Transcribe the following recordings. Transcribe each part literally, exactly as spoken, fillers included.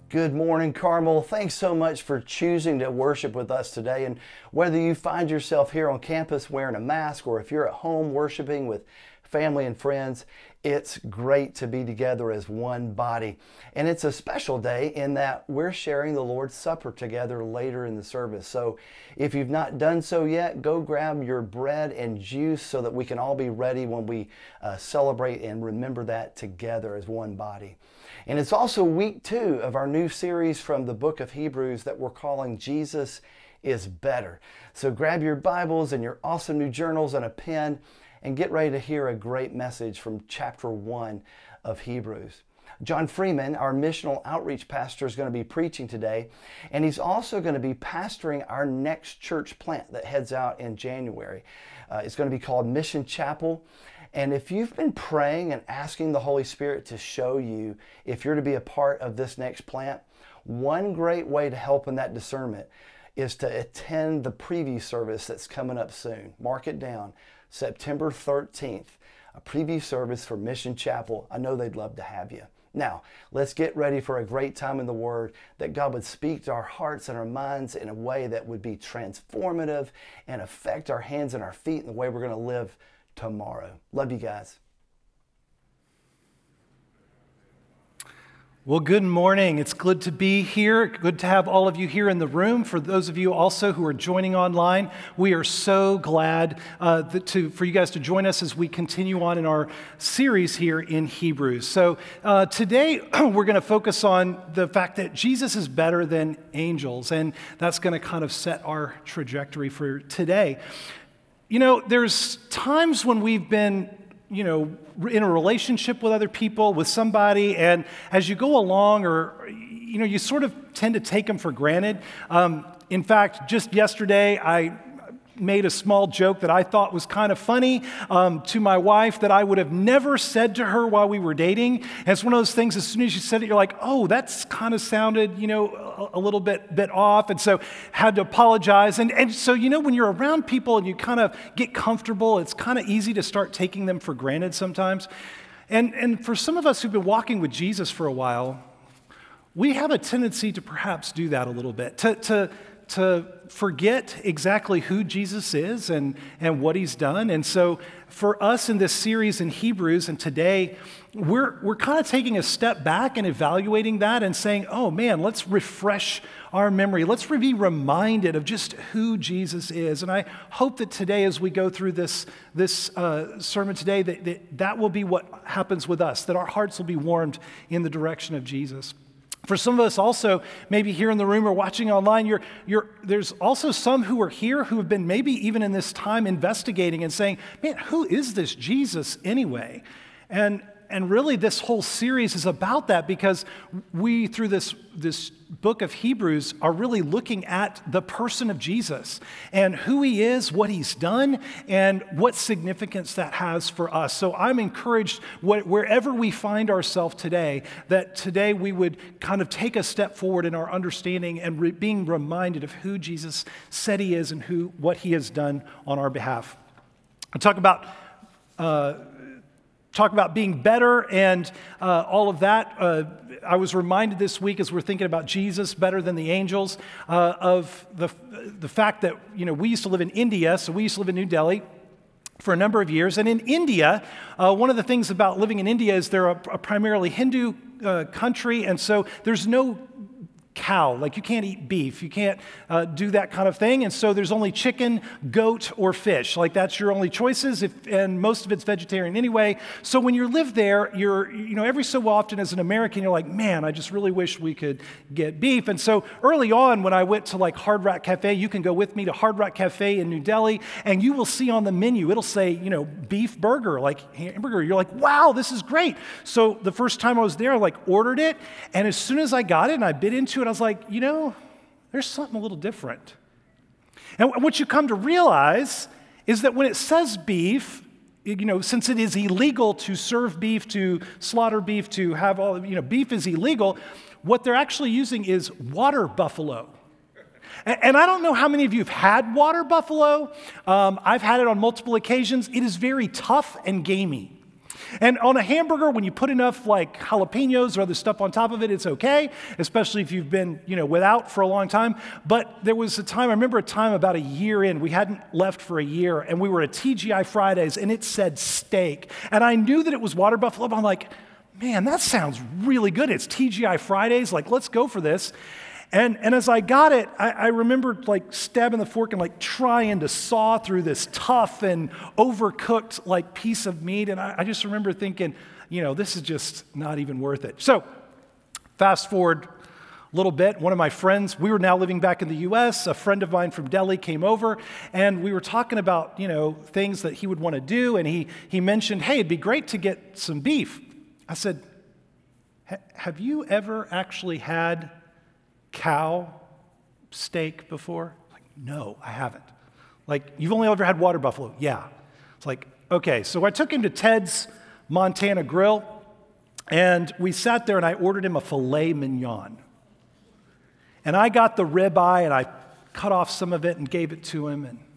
Good morning, Carmel. Thanks so much for choosing to worship with us today. And whether you find yourself here on campus wearing a mask or if you're at home worshiping with family and friends, it's great to be together as one body. And it's a special day in that we're sharing the Lord's Supper together later in the service. So if you've not done so yet, go grab your bread and juice so that we can all be ready when we uh, celebrate and remember that together as one body. And it's also week two of our new series from the book of Hebrews that we're calling Jesus is Better. So grab your Bibles and your awesome new journals and a pen and get ready to hear a great message from chapter one of Hebrews. John Freeman, our missional outreach pastor, is going to be preaching today, and he's also going to be pastoring our next church plant that heads out in January. Uh, it's going to be called Mission Chapel. And if you've been praying and asking the Holy Spirit to show you if you're to be a part of this next plant, one great way to help in that discernment is to attend the preview service that's coming up soon. Mark it down, September thirteenth, a preview service for Mission Chapel. I know they'd love to have you. Now, let's get ready for a great time in the Word, that God would speak to our hearts and our minds in a way that would be transformative and affect our hands and our feet in the way we're going to live tomorrow. Love you guys. Well, good morning. It's good to be here. Good to have all of you here in the room. For those of you also who are joining online, we are so glad uh, that to, for you guys to join us as we continue on in our series here in Hebrews. So uh, today we're going to focus on the fact that Jesus is better than angels, and that's going to kind of set our trajectory for today. You know, there's times when we've been, you know, in a relationship with other people, with somebody, and as you go along, or, you know, you sort of tend to take them for granted. Um, in fact, just yesterday, I made a small joke that I thought was kind of funny um, to my wife that I would have never said to her while we were dating. And it's one of those things, as soon as you said it, you're like, oh, that's kind of sounded, you know, a, a little bit bit off. And so had to apologize. And, and so, you know, when you're around people and you kind of get comfortable, it's kind of easy to start taking them for granted sometimes. And, and for some of us who've been walking with Jesus for a while, we have a tendency to perhaps do that a little bit, to, to to forget exactly who Jesus is and, and what he's done. And so for us in this series in Hebrews and today, we're, we're kind of taking a step back and evaluating that and saying, oh man, let's refresh our memory. Let's be reminded of just who Jesus is. And I hope that today as we go through this, this uh, sermon today, that, that that will be what happens with us, that our hearts will be warmed in the direction of Jesus. For some of us also, maybe here in the room or watching online, you're, you're, there's also some who are here who have been maybe even in this time investigating and saying, man, who is this Jesus anyway? And and really this whole series is about that, because we, through this, this book of Hebrews, are really looking at the person of Jesus and who he is, what he's done, and what significance that has for us. So I'm encouraged wherever we find ourselves today, that today we would kind of take a step forward in our understanding and re- being reminded of who Jesus said he is and who what he has done on our behalf. I talk about uh, talk about being better and uh, all of that. Uh, I was reminded this week, as we're thinking about Jesus better than the angels, uh, of the the fact that, you know, we used to live in India, so we used to live in New Delhi for a number of years. And in India, uh, one of the things about living in India is they're a, a primarily Hindu uh, country, and so there's no cow. Like, you can't eat beef. You can't uh, do that kind of thing. And so there's only chicken, goat, or fish. Like, that's your only choices, if, and most of it's vegetarian anyway. So when you live there, you're, you know, every so often as an American, you're like, man, I just really wish we could get beef. And so early on, when I went to like Hard Rock Cafe, you can go with me to Hard Rock Cafe in New Delhi, and you will see on the menu, it'll say, you know, beef burger, like hamburger. You're like, wow, this is great. So the first time I was there, I like ordered it, and as soon as I got it and I bit into it, I was like, you know, there's something a little different. And what you come to realize is that when it says beef, you know, since it is illegal to serve beef, to slaughter beef, to have all, you know, beef is illegal, what they're actually using is water buffalo. And I don't know how many of you have had water buffalo. Um, I've had it on multiple occasions. It is very tough and gamey. And on a hamburger, when you put enough like jalapenos or other stuff on top of it, it's okay, especially if you've been, you know, without for a long time. But there was a time, I remember a time about a year in, we hadn't left for a year, and we were at T G I Fridays, and it said steak. And I knew that it was Water Buffalo, but I'm like, man, that sounds really good. It's T G I Fridays, like, let's go for this. And, and as I got it, I, I remember like stabbing the fork and like trying to saw through this tough and overcooked like piece of meat. And I, I just remember thinking, you know, this is just not even worth it. So fast forward a little bit. One of my friends, we were now living back in the U S, a friend of mine from Delhi came over, and we were talking about, you know, things that he would want to do. And he, he mentioned, hey, it'd be great to get some beef. I said, have you ever actually had cow steak before? Like, no, I haven't. Like, you've only ever had water buffalo? Yeah. It's like, okay. So I took him to Ted's Montana Grill, and we sat there, and I ordered him a filet mignon. And I got the ribeye, and I cut off some of it and gave it to him, and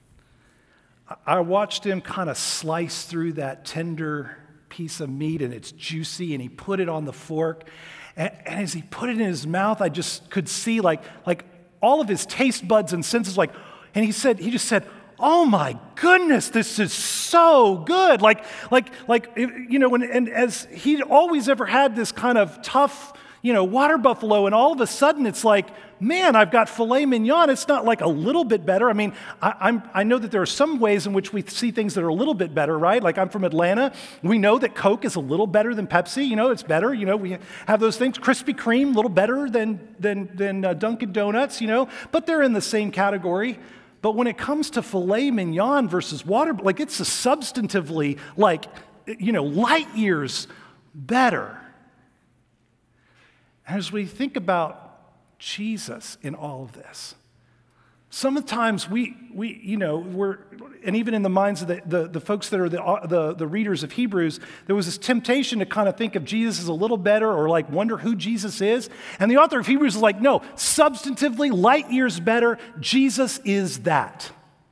I watched him kind of slice through that tender piece of meat, and it's juicy, and he put it on the fork. And, and as he put it in his mouth, I just could see like, like all of his taste buds and senses, like, and he said, he just said, oh my goodness, this is so good. Like, like, like, you know, and, and as he'd always ever had this kind of tough, you know, water buffalo, and all of a sudden it's like, man, I've got filet mignon. It's not like a little bit better. I mean, I, I'm, I know that there are some ways in which we see things that are a little bit better, right? Like, I'm from Atlanta. We know that Coke is a little better than Pepsi. You know, it's better. You know, we have those things. Krispy Kreme, a little better than, than, than uh, Dunkin' Donuts, you know, but they're in the same category. But when it comes to filet mignon versus water, like, it's a substantively, like, you know, light years better. As we think about Jesus in all of this, sometimes we, we you know, we're, and even in the minds of the, the, the folks that are the, the, the readers of Hebrews, there was this temptation to kind of think of Jesus as a little better, or like wonder who Jesus is. And the author of Hebrews is like, no, substantively, light years better, Jesus is that.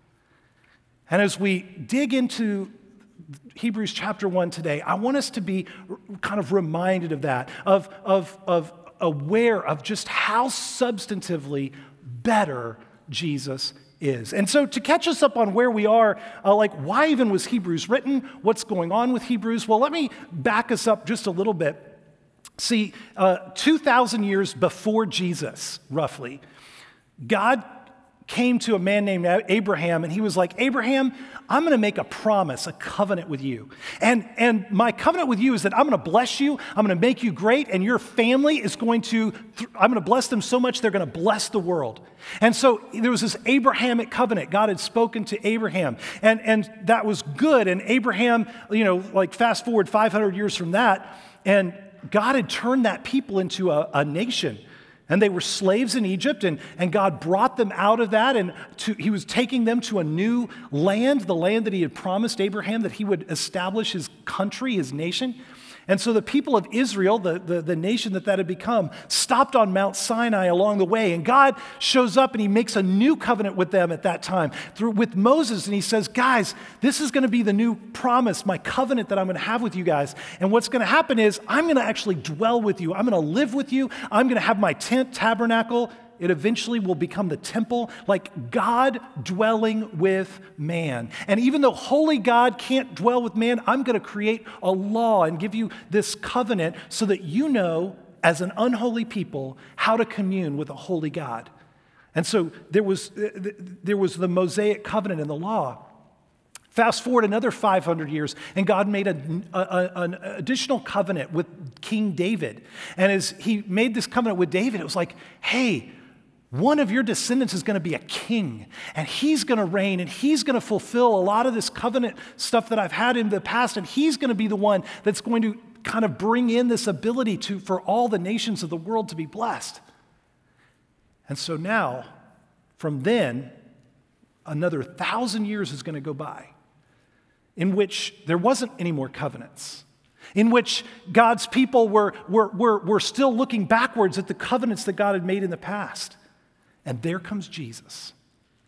And as we dig into Hebrews chapter one today, I want us to be kind of reminded of that, of, of, of aware of just how substantively better Jesus is. And so to catch us up on where we are, uh, like, why even was Hebrews written? What's going on with Hebrews? Well, let me back us up just a little bit. See, uh, two thousand years before Jesus, roughly, God came to a man named Abraham, and he was like, Abraham, I'm going to make a promise, a covenant with you. And, and my covenant with you is that I'm going to bless you, I'm going to make you great, and your family is going to, I'm going to bless them so much they're going to bless the world. And so there was this Abrahamic covenant. God had spoken to Abraham, and, and that was good. And Abraham, you know, like fast forward five hundred years from that, and God had turned that people into a, a nation. And they were slaves in Egypt, and, and God brought them out of that, and to, he was taking them to a new land, the land that he had promised Abraham that he would establish his country, his nation. And so the people of Israel, the, the, the nation that that had become, stopped on Mount Sinai along the way. And God shows up and he makes a new covenant with them at that time through with Moses. And he says, guys, this is going to be the new promise, my covenant that I'm going to have with you guys. And what's going to happen is I'm going to actually dwell with you. I'm going to live with you. I'm going to have my tent, tabernacle. It eventually will become the temple, like God dwelling with man. And even though holy God can't dwell with man, I'm going to create a law and give you this covenant so that you know, as an unholy people, how to commune with a holy God. And so there was, there was the Mosaic covenant in the law. Fast forward another five hundred years, and God made a, a, an additional covenant with King David. And as he made this covenant with David, it was like, hey, one of your descendants is going to be a king, and he's going to reign, and he's going to fulfill a lot of this covenant stuff that I've had in the past, and he's going to be the one that's going to kind of bring in this ability to for all the nations of the world to be blessed. And so now, from then, another thousand years is going to go by in which there wasn't any more covenants, in which God's people were, were, were, were still looking backwards at the covenants that God had made in the past. And there comes Jesus.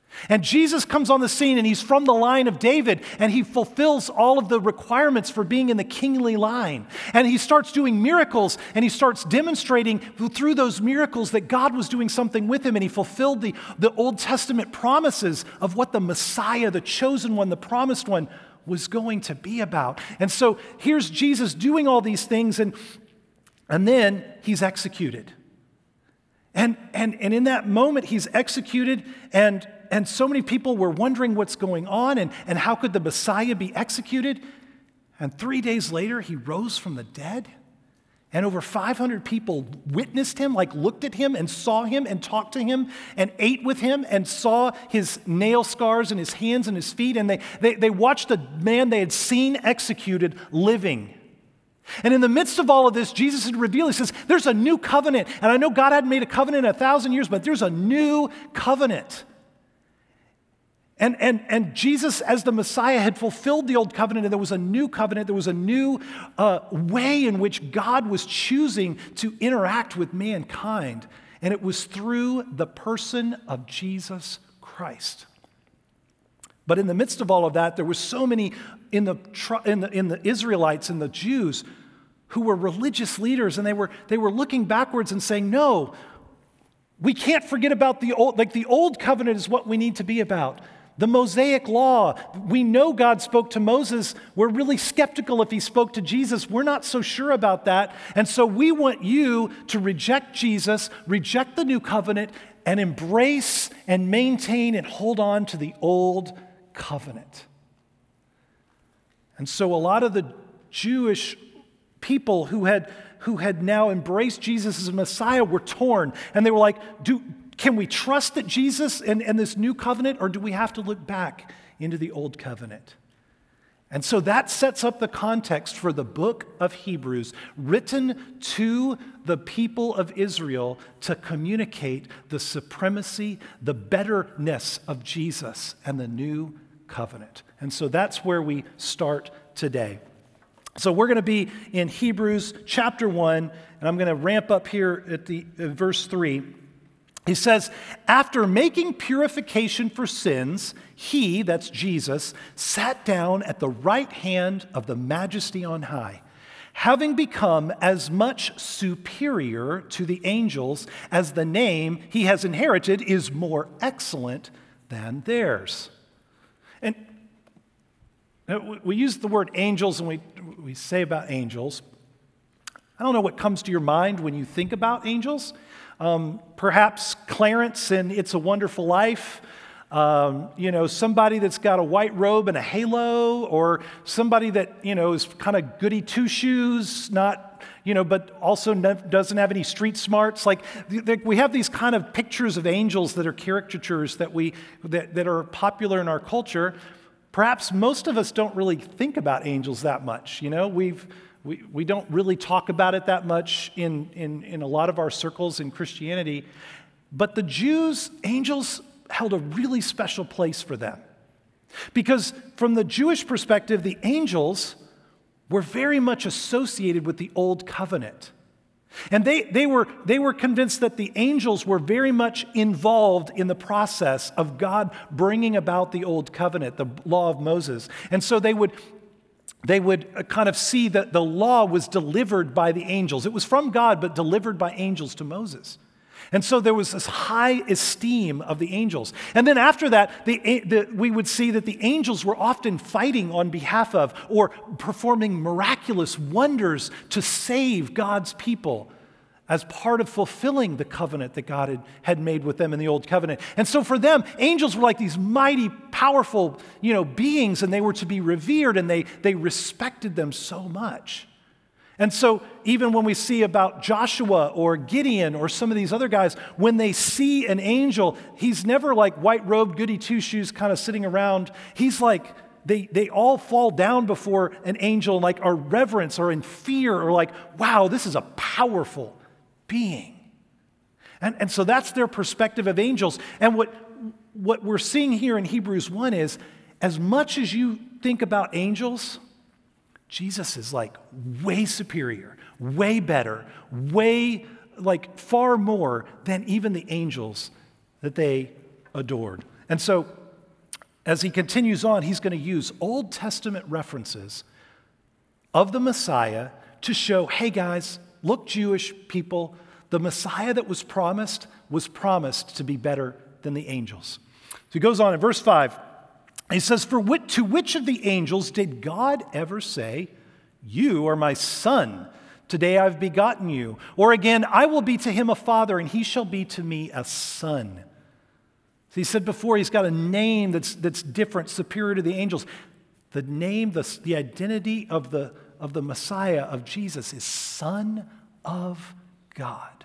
And Jesus comes on the scene, and he's from the line of David, and he fulfills all of the requirements for being in the kingly line. And he starts doing miracles, and he starts demonstrating through those miracles that God was doing something with him, and he fulfilled the, the Old Testament promises of what the Messiah, the chosen one, the promised one, was going to be about. And so here's Jesus doing all these things, and, and then he's executed. And, and, and in that moment, he's executed, and, and so many people were wondering what's going on, and, and how could the Messiah be executed? And three days later, he rose from the dead, and over five hundred people witnessed him, like looked at him and saw him and talked to him and ate with him and saw his nail scars in his hands and his feet, and they, they, they watched a man they had seen executed living. And in the midst of all of this, Jesus had revealed, he says, there's a new covenant. And I know God hadn't made a covenant in a thousand years, but there's a new covenant. And, and, and Jesus, as the Messiah, had fulfilled the old covenant, and there was a new covenant. There was a new uh, way in which God was choosing to interact with mankind. And it was through the person of Jesus Christ. But in the midst of all of that, there were so many in the, in the, in the Israelites and the Jews who were religious leaders, and they were, they were looking backwards and saying, no, we can't forget about the old, like the old covenant is what we need to be about. The Mosaic law, we know God spoke to Moses. We're really skeptical if he spoke to Jesus. We're not so sure about that. And so we want you to reject Jesus, reject the new covenant, and embrace and maintain and hold on to the old covenant. And so a lot of the Jewish people who had, who had now embraced Jesus as Messiah were torn. And they were like, do Can we trust that Jesus and, and this new covenant, or do we have to look back into the old covenant? And so that sets up the context for the book of Hebrews, written to the people of Israel to communicate the supremacy, the betterness of Jesus and the new covenant. And so that's where we start today. So we're going to be in Hebrews chapter one, and I'm going to ramp up here at the uh, verse three. He says, after making purification for sins, he, that's Jesus, sat down at the right hand of the Majesty on high, having become as much superior to the angels as the name he has inherited is more excellent than theirs. And we use the word angels, and we, we say about angels. I don't know what comes to your mind when you think about angels. Um, perhaps Clarence in It's a Wonderful Life, um, you know, somebody that's got a white robe and a halo, or somebody that, you know, is kind of goody two-shoes, not, you know, but also ne- doesn't have any street smarts. Like, th- we have these kind of pictures of angels that are caricatures that we that, that are popular in our culture. Perhaps most of us don't really think about angels that much, you know, we've We, we don't really talk about it that much in, in, in a lot of our circles in Christianity. But the Jews, angels held a really special place for them. Because from the Jewish perspective, the angels were very much associated with the Old Covenant. And they, they, were, they were convinced that the angels were very much involved in the process of God bringing about the Old Covenant, the law of Moses. And so they would... They would kind of see that the law was delivered by the angels. It was from God, but delivered by angels to Moses. And so there was this high esteem of the angels. And then after that, the, the, we would see that the angels were often fighting on behalf of or performing miraculous wonders to save God's people as part of fulfilling the covenant that God had, had made with them in the Old Covenant. And so for them, angels were like these mighty, powerful, you know, beings, and they were to be revered, and they, they respected them so much. And so even when we see about Joshua or Gideon or some of these other guys, when they see an angel, he's never like white-robed, goody two-shoes kind of sitting around. He's like, They, they all fall down before an angel, like are reverence or in fear, or like, wow, this is a powerful being. And, and so that's their perspective of angels. And what, what we're seeing here in Hebrews one is, as much as you think about angels, Jesus is like way superior, way better, way like far more than even the angels that they adored. And so, as he continues on, he's going to use Old Testament references of the Messiah to show, hey guys, look, Jewish people, the Messiah that was promised was promised to be better than the angels. So he goes on in verse five. He says, For which, to which of the angels did God ever say, you are my son, today I've begotten you? Or again, I will be to him a father, and he shall be to me a son. So he said before, he's got a name that's, that's different, superior to the angels. The name, the, the identity of the, of the Messiah, of Jesus, is Son of God.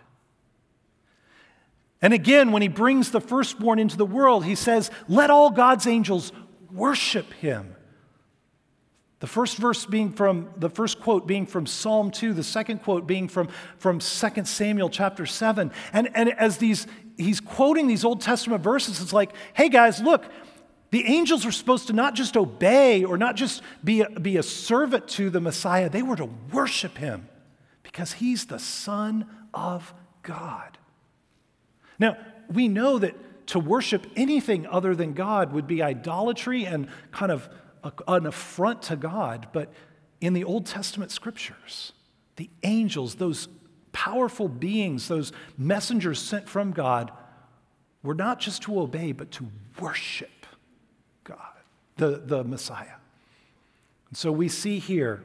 And again, when he brings the firstborn into the world, he says, let all God's angels worship him. The first verse being from, the first quote being from Psalm two, the second quote being from, from Second Samuel chapter seven. And, and as these, he's quoting these Old Testament verses, it's like, hey guys, look, the angels were supposed to not just obey or not just be a, be a servant to the Messiah, they were to worship him because he's the Son of God. Now, we know that to worship anything other than God would be idolatry and kind of a, an affront to God. But in the Old Testament scriptures, the angels, those powerful beings, those messengers sent from God, were not just to obey, but to worship God, the, the Messiah. And so we see here,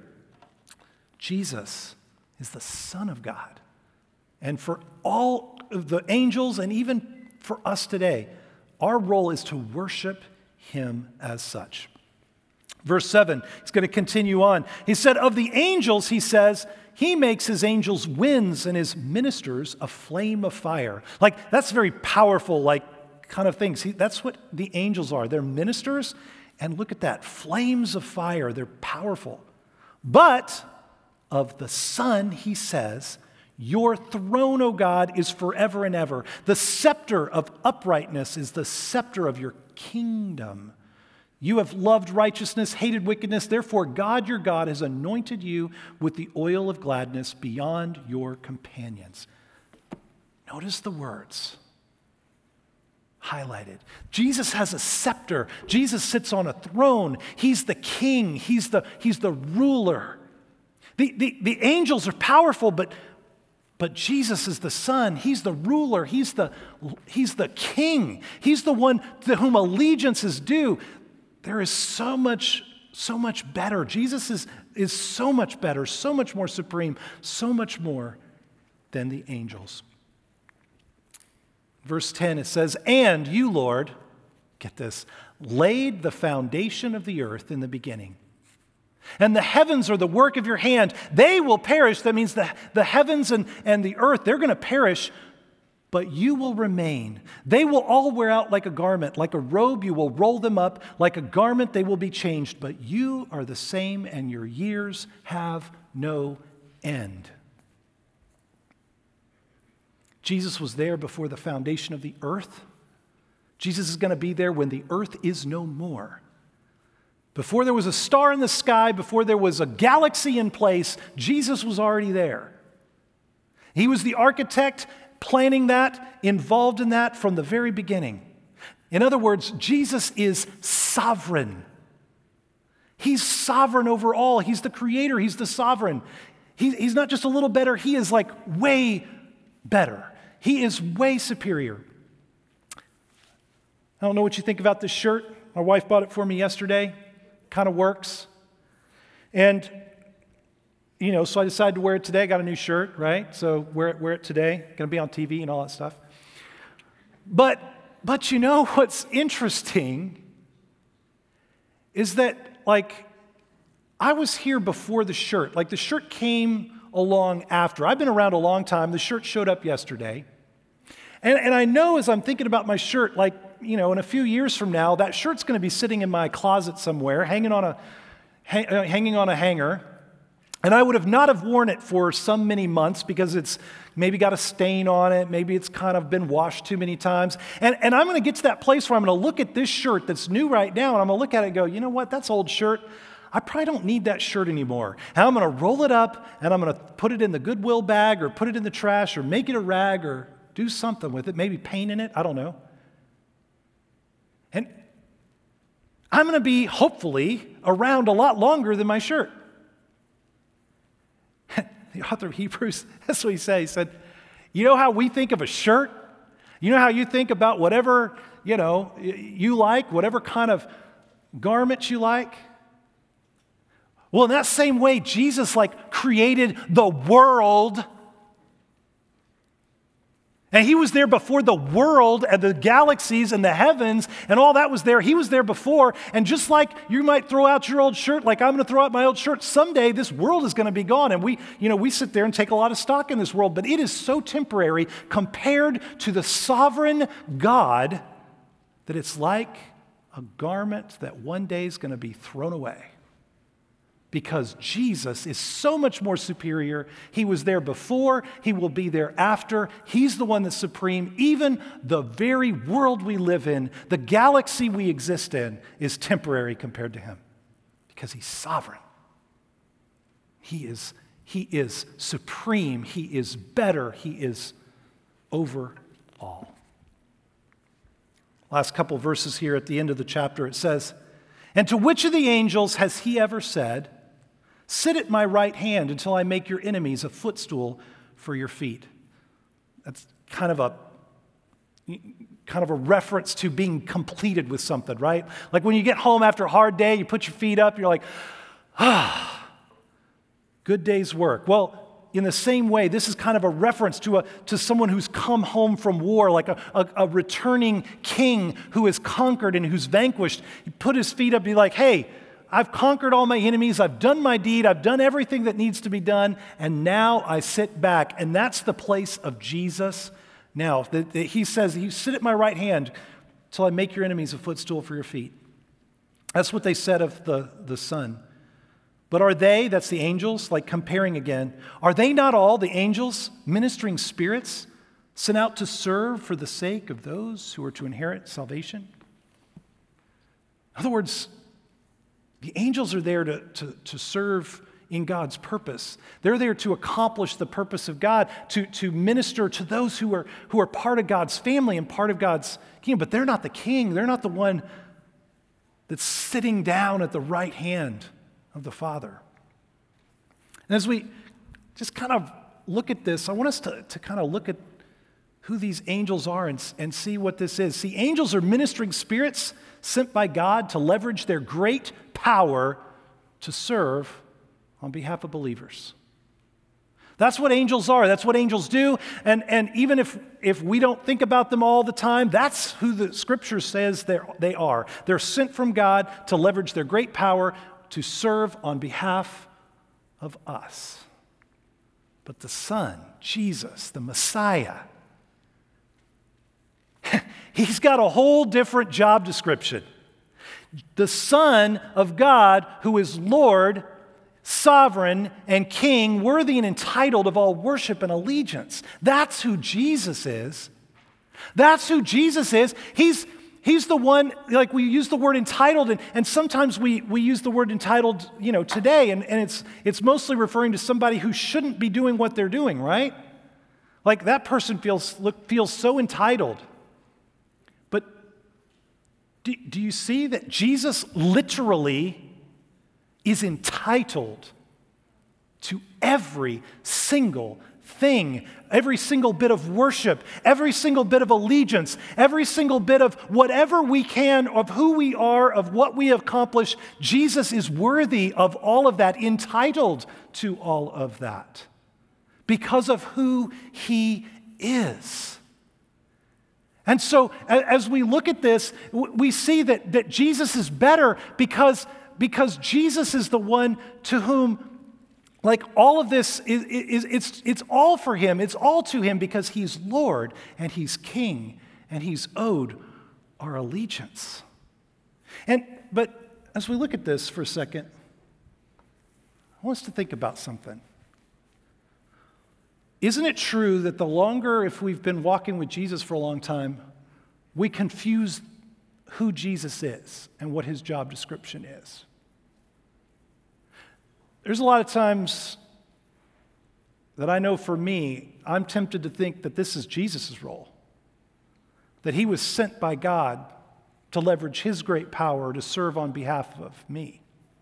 Jesus is the Son of God. And for all of the angels and even for us today, our role is to worship him as such. Verse seven, he's going to continue on. He said, of the angels, he says, he makes his angels winds and his ministers a flame of fire. Like, that's very powerful, like, kind of things. He, that's what the angels are. They're ministers, and look at that, flames of fire. They're powerful. But of the Son, he says, your throne, O God, is forever and ever. The scepter of uprightness is the scepter of your kingdom. You have loved righteousness, hated wickedness. Therefore, God, your God, has anointed you with the oil of gladness beyond your companions. Notice the words highlighted. Jesus has a scepter. Jesus sits on a throne. He's the king. He's the, he's the ruler. The, the, the angels are powerful, but, but Jesus is the Son. He's the ruler. He's the, he's the king. He's the one to whom allegiance is due. There is so much, so much better. Jesus is, is so much better, so much more supreme, so much more than the angels. Verse ten, it says, and you, Lord, get this, laid the foundation of the earth in the beginning. And the heavens are the work of your hand. They will perish. That means the, the heavens and, and the earth, they're going to perish, but you will remain. They will all wear out like a garment. Like a robe, you will roll them up. Like a garment, they will be changed. But you are the same, and your years have no end. Jesus was there before the foundation of the earth. Jesus is going to be there when the earth is no more. Before there was a star in the sky, before there was a galaxy in place, Jesus was already there. He was the architect planning that, involved in that from the very beginning. In other words, Jesus is sovereign. He's sovereign over all. He's the creator. He's the sovereign. He, he's not just a little better. He is like way better. He is way superior. I don't know what you think about this shirt. My wife bought it for me yesterday. Kind of works. And, you know, so I decided to wear it today. I got a new shirt, right? So wear it, wear it today. Going to be on T V and all that stuff. But, but you know what's interesting is that, like, I was here before the shirt. Like, the shirt came along after. I've been around a long time. The shirt showed up yesterday. And, and I know as I'm thinking about my shirt, like, you know, in a few years from now, that shirt's going to be sitting in my closet somewhere, hanging on a, hang, uh, hanging on a hanger. And I would have not have worn it for some many months because it's maybe got a stain on it. Maybe it's kind of been washed too many times. And, and I'm going to get to that place where I'm going to look at this shirt that's new right now, and I'm going to look at it and go, you know what, that's old shirt. I probably don't need that shirt anymore. And I'm going to roll it up, and I'm going to put it in the Goodwill bag or put it in the trash or make it a rag or do something with it, maybe paint in it, I don't know. I'm going to be, hopefully, around a lot longer than my shirt. The author of Hebrews, that's what he said. He said, you know how we think of a shirt? You know how you think about whatever, you know, you like, whatever kind of garments you like? Well, in that same way, Jesus like created the world. And he was there before the world and the galaxies and the heavens and all that was there. He was there before. And just like you might throw out your old shirt, like I'm going to throw out my old shirt, someday this world is going to be gone. And we, you know, we sit there and take a lot of stock in this world, but it is so temporary compared to the sovereign God that it's like a garment that one day is going to be thrown away. Because Jesus is so much more superior. He was there before, he will be there after. He's the one that's supreme. Even the very world we live in, the galaxy we exist in, is temporary compared to him. Because he's sovereign. He is, he is supreme. He is better. He is over all. Last couple verses here at the end of the chapter, it says, "And to which of the angels has he ever said, 'Sit at my right hand until I make your enemies a footstool for your feet'?" That's kind of a kind of a reference to being completed with something, right? Like when you get home after a hard day, you put your feet up, you're like, ah, good day's work. Well, in the same way, this is kind of a reference to a to someone who's come home from war, like a, a, a returning king who has conquered and who's vanquished. He put his feet up and be like, hey, I've conquered all my enemies, I've done my deed, I've done everything that needs to be done, and now I sit back. And that's the place of Jesus now. The, the, he says, you sit at my right hand till I make your enemies a footstool for your feet. That's what they said of the, the Son. But are they, that's the angels, like comparing again, are they not all the angels, ministering spirits, sent out to serve for the sake of those who are to inherit salvation? In other words, the angels are there to, to, to serve in God's purpose. They're there to accomplish the purpose of God, to, to minister to those who are, who are part of God's family and part of God's kingdom. But they're not the king. They're not the one that's sitting down at the right hand of the Father. And as we just kind of look at this, I want us to, to kind of look at who these angels are and, and see what this is. See, angels are ministering spirits sent by God to leverage their great power to serve on behalf of believers. That's what angels are. That's what angels do. And, and even if, if we don't think about them all the time, that's who the Scripture says they are. They're sent from God to leverage their great power to serve on behalf of us. But the Son, Jesus, the Messiah, he's got a whole different job description. The Son of God, who is Lord, sovereign, and King, worthy and entitled of all worship and allegiance. That's who Jesus is. That's who Jesus is. He's, he's the one, like we use the word entitled, and, and sometimes we, we use the word entitled, you know, today, and, and it's, it's mostly referring to somebody who shouldn't be doing what they're doing, right? Like that person feels, look, feels so entitled. But do, do you see that Jesus literally is entitled to every single thing, every single bit of worship, every single bit of allegiance, every single bit of whatever we can, of who we are, of what we have accomplished. Jesus is worthy of all of that, entitled to all of that because of who he is. And so as we look at this, we see that, that Jesus is better because, because Jesus is the one to whom, like all of this, is, is it's, it's all for him. It's all to him because he's Lord and he's King and he's owed our allegiance. And but as we look at this for a second, I want us to think about something. Isn't it true that the longer, if we've been walking with Jesus for a long time, we confuse who Jesus is and what his job description is? There's a lot of times that I know for me, I'm tempted to think that this is Jesus' role, that he was sent by God to leverage his great power to serve on behalf of me.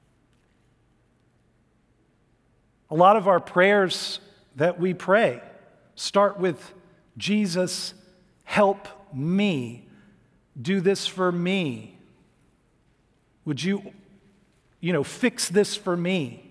A lot of our prayers that we pray start with, Jesus, help me. Do this for me. Would you, you know, fix this for me?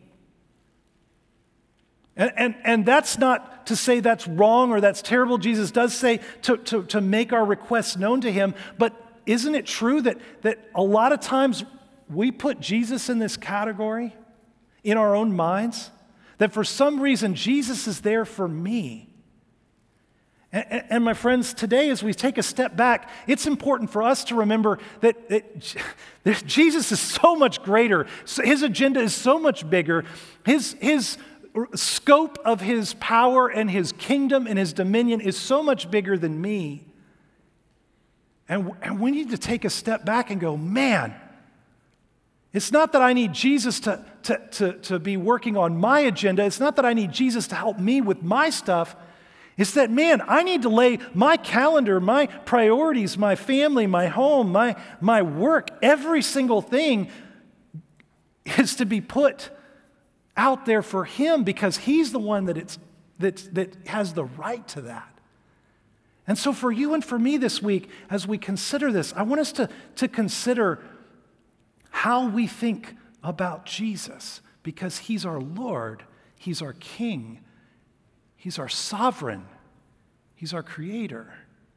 And, and, and that's not to say that's wrong or that's terrible. Jesus does say to, to, to make our requests known to him. But isn't it true that, that a lot of times we put Jesus in this category in our own minds? That for some reason, Jesus is there for me. And, and, and my friends, today as we take a step back, it's important for us to remember that, that, that Jesus is so much greater. His agenda is so much bigger. His, his scope of his power and his kingdom and his dominion is so much bigger than me. And, and we need to take a step back and go, man, it's not that I need Jesus to, to, to, to be working on my agenda. It's not that I need Jesus to help me with my stuff. It's that, man, I need to lay my calendar, my priorities, my family, my home, my, my work, every single thing is to be put out there for him because he's the one that, it's, that, that has the right to that. And so for you and for me this week, as we consider this, I want us to, to consider how we think about Jesus, because he's our Lord, he's our King, he's our sovereign, he's our creator.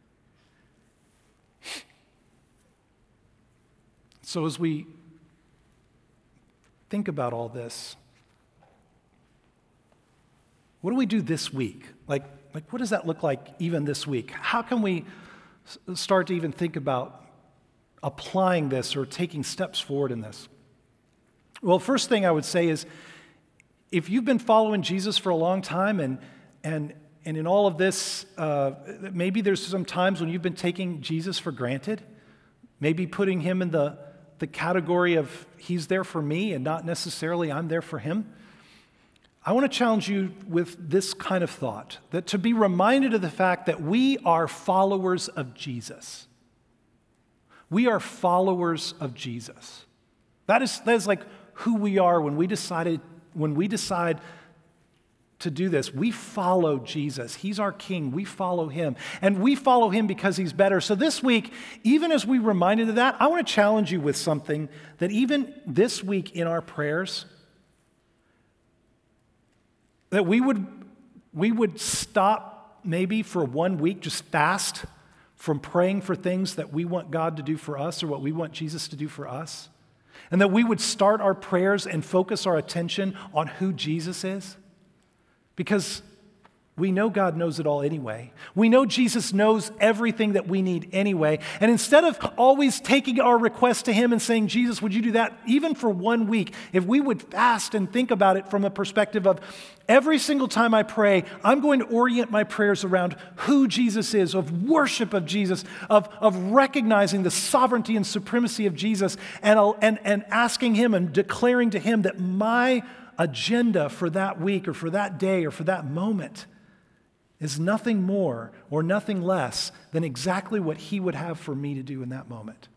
So as we think about all this, what do we do this week? Like, like what does that look like even this week? How can we start to even think about applying this or taking steps forward in this? Well, first thing I would say is, if you've been following Jesus for a long time and and and in all of this, uh, maybe there's some times when you've been taking Jesus for granted, maybe putting him in the, the category of he's there for me and not necessarily I'm there for him. I want to challenge you with this kind of thought, that to be reminded of the fact that we are followers of Jesus. We are followers of Jesus. That is, that is like who we are when we decided, when we decide to do this. We follow Jesus. He's our King. We follow him. And we follow him because he's better. So this week, even as we reminded of that, I want to challenge you with something that even this week in our prayers, that we would, we would stop maybe for one week, just fast from praying for things that we want God to do for us or what we want Jesus to do for us. And that we would start our prayers and focus our attention on who Jesus is. Because we know God knows it all anyway. We know Jesus knows everything that we need anyway. And instead of always taking our request to him and saying, Jesus, would you do that? Even for one week, if we would fast and think about it from a perspective of every single time I pray, I'm going to orient my prayers around who Jesus is, of worship of Jesus, of, of recognizing the sovereignty and supremacy of Jesus, and, and, and asking him and declaring to him that my agenda for that week or for that day or for that moment is nothing more or nothing less than exactly what he would have for me to do in that moment.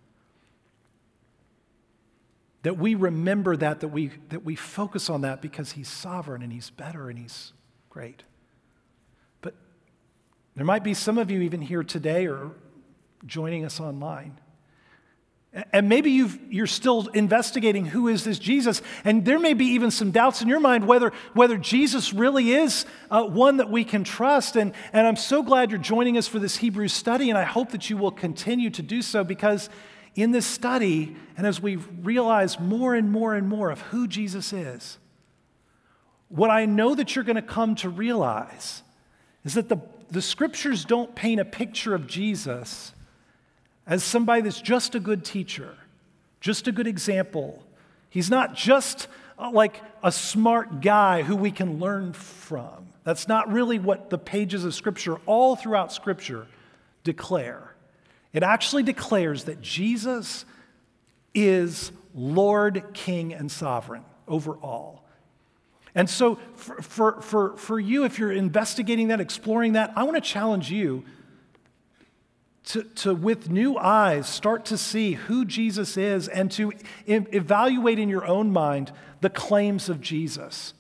That we remember that, that we, that we focus on that because he's sovereign and he's better and he's great. But there might be some of you even here today or joining us online. And maybe you've, you're still investigating who is this Jesus, and there may be even some doubts in your mind whether, whether Jesus really is uh, one that we can trust. And, and I'm so glad you're joining us for this Hebrews study, and I hope that you will continue to do so, because in this study, and as we realize more and more and more of who Jesus is, what I know that you're going to come to realize is that the, the scriptures don't paint a picture of Jesus as somebody that's just a good teacher, just a good example. He's not just like a smart guy who we can learn from. That's not really what the pages of Scripture, all throughout Scripture, declare. It actually declares that Jesus is Lord, King, and sovereign over all. And so for, for, for, for you, if you're investigating that, exploring that, I want to challenge you to, to with new eyes, start to see who Jesus is and to e- evaluate in your own mind the claims of Jesus.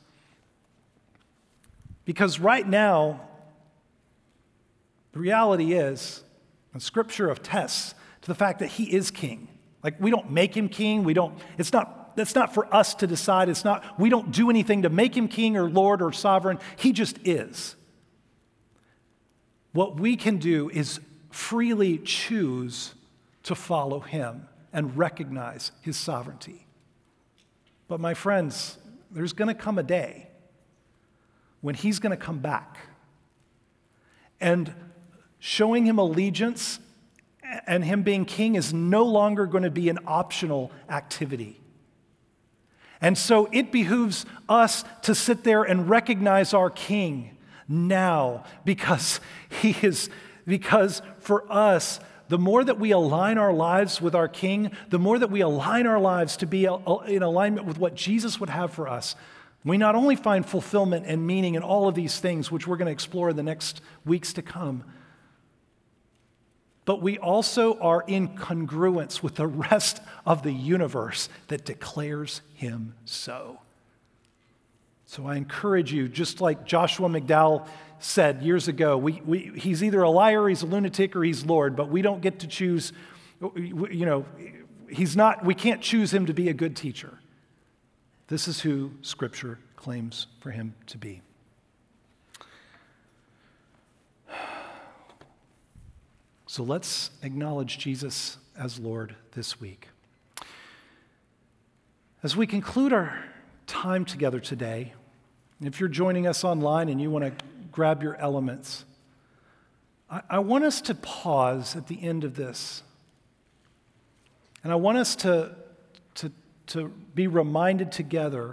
Because right now, the reality is, and Scripture attests to the fact that he is king. Like, we don't make him king. We don't, it's not, that's not for us to decide. It's not, we don't do anything to make him king or Lord or sovereign. He just is. What we can do is freely choose to follow him and recognize his sovereignty. But my friends, there's going to come a day when he's going to come back. And showing him allegiance and him being king is no longer going to be an optional activity. And so it behooves us to sit there and recognize our king now, because he is, because for us, the more that we align our lives with our king, the more that we align our lives to be in alignment with what Jesus would have for us, we not only find fulfillment and meaning in all of these things, which we're going to explore in the next weeks to come, but we also are in congruence with the rest of the universe that declares him so. So I encourage you, just like Joshua McDowell said years ago, we, we, he's either a liar, he's a lunatic, or he's Lord, but we don't get to choose, you know, he's not, we can't choose him to be a good teacher. This is who Scripture claims for him to be. So let's acknowledge Jesus as Lord this week. As we conclude our time together today, if you're joining us online and you want to grab your elements, I, I want us to pause at the end of this. And I want us to, to, to be reminded together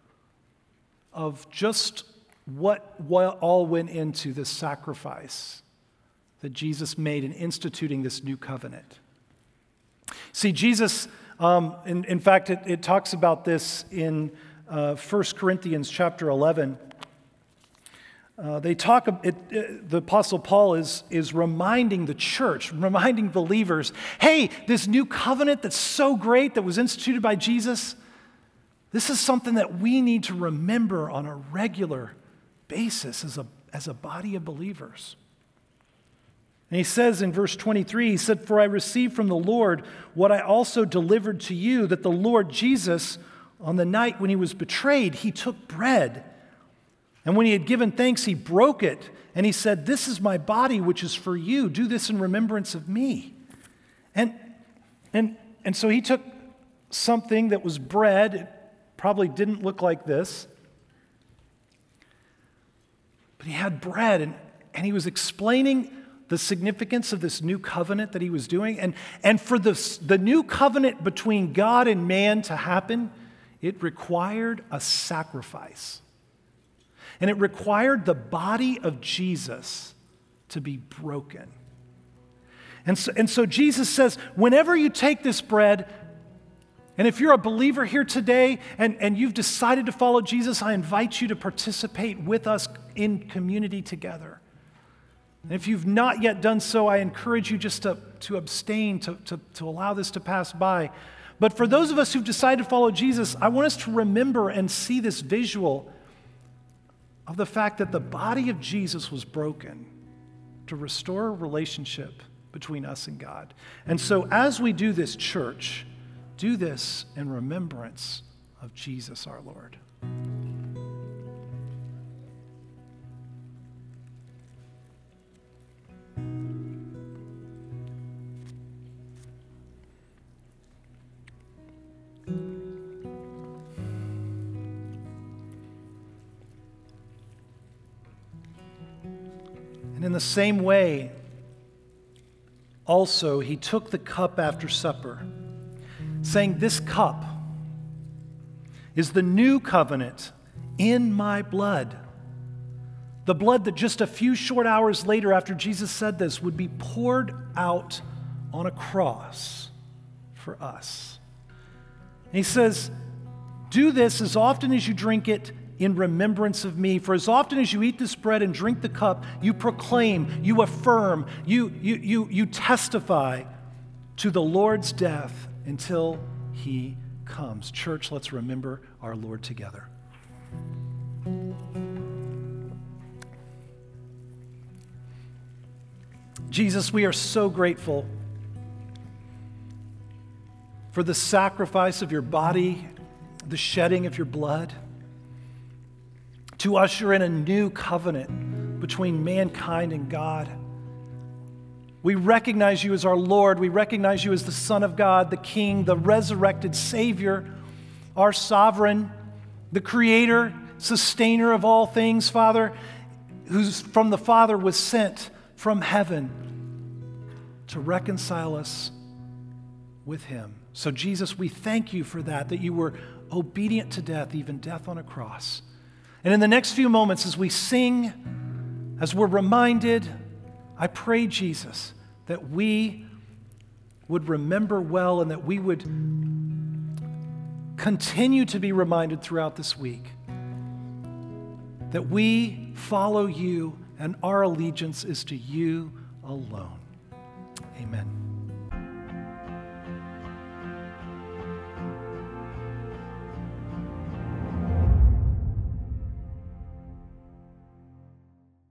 of just what, what all went into this sacrifice that Jesus made in instituting this new covenant. See, Jesus, um, in, in fact, it, it talks about this in uh, First Corinthians chapter eleven. Uh, they talk, it, it, the Apostle Paul is, is reminding the church, reminding believers, hey, this new covenant that's so great that was instituted by Jesus, this is something that we need to remember on a regular basis as a, as a body of believers. And he says in verse twenty-three, he said, "For I received from the Lord what I also delivered to you, that the Lord Jesus, on the night when he was betrayed, he took bread. And when he had given thanks, he broke it. And he said, 'This is my body, which is for you. Do this in remembrance of me.'" And, and, and so he took something that was bread. It probably didn't look like this. But he had bread, and, and he was explaining the significance of this new covenant that he was doing. And, and for the, the new covenant between God and man to happen, it required a sacrifice. And it required the body of Jesus to be broken. And so, and so Jesus says, whenever you take this bread, and if you're a believer here today and, and you've decided to follow Jesus, I invite you to participate with us in community together. And if you've not yet done so, I encourage you just to, to abstain, to, to, to allow this to pass by. But for those of us who've decided to follow Jesus, I want us to remember and see this visual of the fact that the body of Jesus was broken to restore a relationship between us and God. And so as we do this, church, do this in remembrance of Jesus our Lord. And in the same way, also, he took the cup after supper, saying, "This cup is the new covenant in my blood." The blood that just a few short hours later, after Jesus said this, would be poured out on a cross for us. And he says, "Do this as often as you drink it in remembrance of me. For as often as you eat this bread and drink the cup, you proclaim, you affirm, you, you, you, you testify to the Lord's death until he comes. Church, let's remember our Lord together. Jesus, we are so grateful for the sacrifice of your body, the shedding of your blood, to usher in a new covenant between mankind and God. We recognize you as our Lord. We recognize you as the Son of God, the King, the resurrected Savior, our sovereign, the Creator, sustainer of all things, Father, who's from the Father was sent from heaven to reconcile us with him. So Jesus, we thank you for that, that you were obedient to death, even death on a cross. And in the next few moments, as we sing, as we're reminded, I pray, Jesus, that we would remember well and that we would continue to be reminded throughout this week that we follow you and our allegiance is to you alone. Amen.